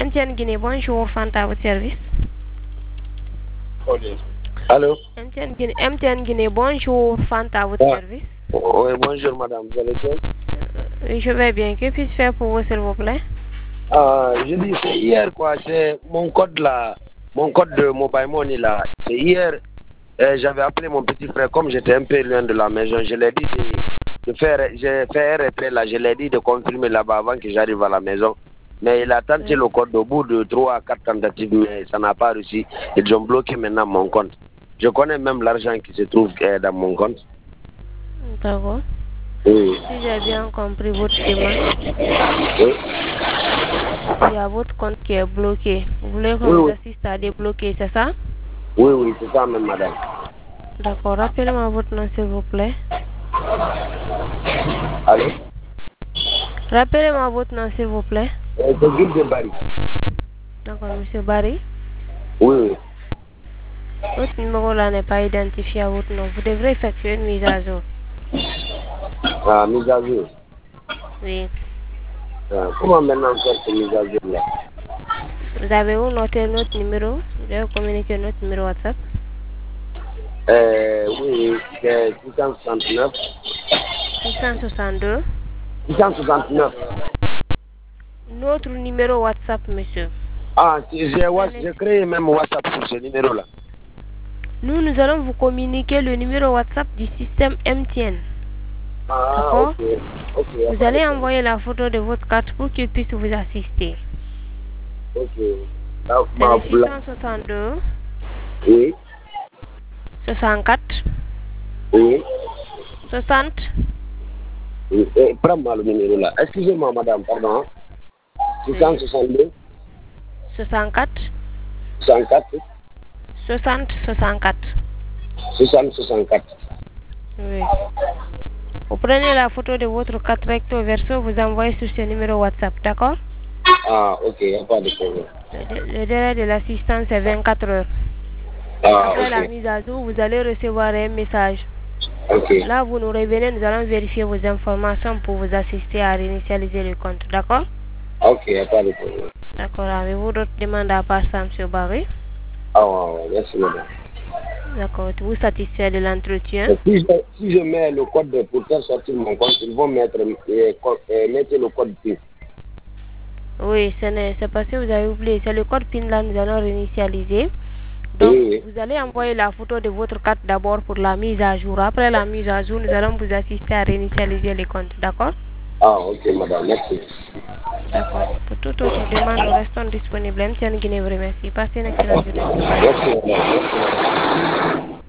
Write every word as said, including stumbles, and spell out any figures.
M T N Guinée, bonjour, Fanta à votre service. Allô? M T N Guinée, M T N Guinée, bonjour, Fanta à votre Ah. service. Oui, bonjour madame, vous allez bien? Euh, Je vais bien. Que puis-je faire pour vous, s'il vous plaît? Ah, je dis, c'est hier quoi, c'est mon code là, mon code de mobile money là. C'est hier, euh, j'avais appelé mon petit frère, comme j'étais un peu loin de la maison, je l'ai dit de, de faire, j'ai fait un retrait là, je l'ai dit de confirmer là-bas avant que j'arrive à la maison. Mais il a tenté Oui. le code au bout de trois à quatre tentatives, mais ça n'a pas réussi. Ils ont bloqué maintenant mon compte. Je connais même l'argent qui se trouve euh, dans mon compte. D'accord. Oui. Si j'ai bien compris votre demande, Oui. il y a votre compte qui est bloqué. Vous voulez qu'on Oui, vous oui. assiste à débloquer, c'est ça? Oui, oui, c'est ça même, madame. D'accord. Rappelez-moi votre nom, s'il vous plaît. Allô? Rappelez-moi votre nom, s'il vous plaît. Euh, c'est Guy de Barry. D'accord, monsieur Barry. Oui, oui. Votre numéro là n'est pas identifié à votre nom. Vous devrez effectuer une mise à jour. Ah, mise à jour. Oui. Ah, comment maintenant faire cette mise à jour là? Vous avez où noté notre numéro? Vous avez communiqué notre numéro WhatsApp. Euh, oui, oui, c'est six cent soixante-neuf. six cent soixante-deux. six cent soixante-neuf. Notre numéro WhatsApp, monsieur. Ah, si j'ai wa- j'ai créé même WhatsApp sur ce numéro là. Nous, nous allons vous communiquer le numéro WhatsApp du système M T N. Ah, D'accord? ok. Ok. Vous allez envoyer la photo de votre carte pour qu'il puisse vous assister. Ok. Donc, C'est ma le six cent soixante-deux, Oui, soixante-quatre, oui. soixante. oui. Eh, prends-moi le numéro là. Excusez-moi, madame, pardon. six cent soixante-deux, soixante-quatre, soixante-quatre, soixante, soixante-quatre. soixante, soixante-quatre. Oui. Vous prenez la photo de votre carte recto verso, vous envoyez sur ce numéro WhatsApp, d'accord? Ah, ok, il n'y a pas de problème. Le, le délai de l'assistance est vingt-quatre heures. Ah, Après la ok. mise à jour, vous allez recevoir un message. Ok. Là, vous nous revenez, nous allons vérifier vos informations pour vous assister à réinitialiser le compte, d'accord? Ok, il n'y a pas de problème. D'accord, avez-vous d'autres demandes à part ça, M. Barry? Ah, ouais, ouais, merci, madame. D'accord, êtes-vous satisfait de l'entretien? Et Si je, si je mets le code de, pour faire sortir mon compte, ils vont mettre, euh, co- euh, mettre le code P I N. Oui, ce n'est- c'est parce que vous avez oublié. C'est le code P I N là, nous allons réinitialiser. Donc, Oui, oui. vous allez envoyer la photo de votre carte d'abord pour la mise à jour. Après la mise à jour, nous allons vous assister à réinitialiser les comptes. D'accord? Ah, ok, madame, merci. D'accord. Pour toute autre demande, nous restons disponibles. M T N Guinée vous remercie. Passez une excellente journée. Merci, madame.